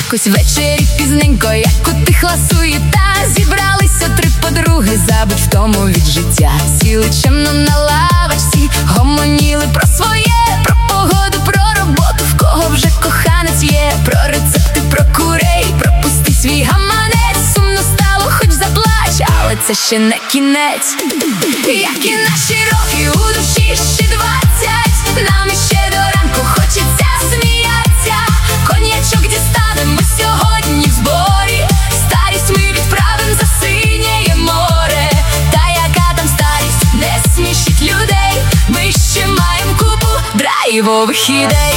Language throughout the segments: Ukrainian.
Якось ввечері пізненько, як утихла суєта, зібралися три подруги, забудь втому від життя. Сіли чемно на лавочці, гомоніли про своє, про погоду, про роботу, в кого вже коханець є, про рецепти, про курей, про пустий свій гаманець. Сумно стало, хоч заплач, але це ще не кінець. Як і наші роки, у душі ще 20, нам іще до ранку хочеться сміятися. Коньячок дістанемо сьогодні в зборі, старість ми відправим за синє море. Та яка там старість, не смішить людей, ми ще маємо купу драйвових ідей.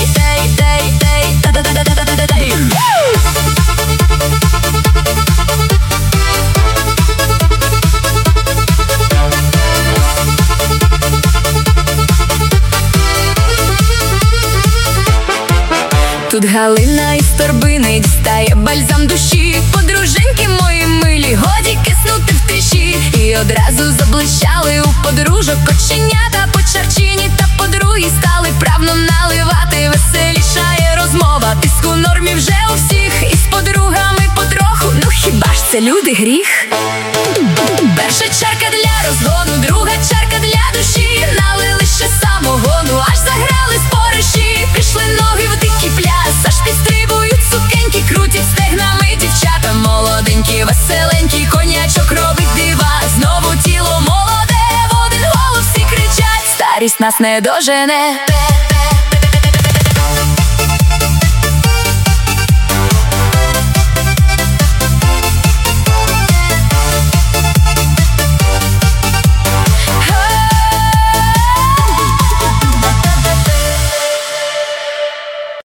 Тут Галина із торбини дістає бальзам душі. Подруженьки мої милі, годі киснути в тиші. І одразу заблищали у подружок оченята по чарчині, та подруги стали правно наливати. Веселішає розмова, тиск у нормі вже у всіх, і з подругами потроху, ну хіба ж це люди гріх? Перша чарка для розгону, друга чарка для душі. Налили ще самогону, аж заграли спориші. Пішли ноги в дикий пляс, аж підстрибують сукеньки, крутять стегнами дівчата молоденькі, веселенькі. Конячок робить дива, знову тіло молоде, в один голос всі кричать: старість нас не дожене.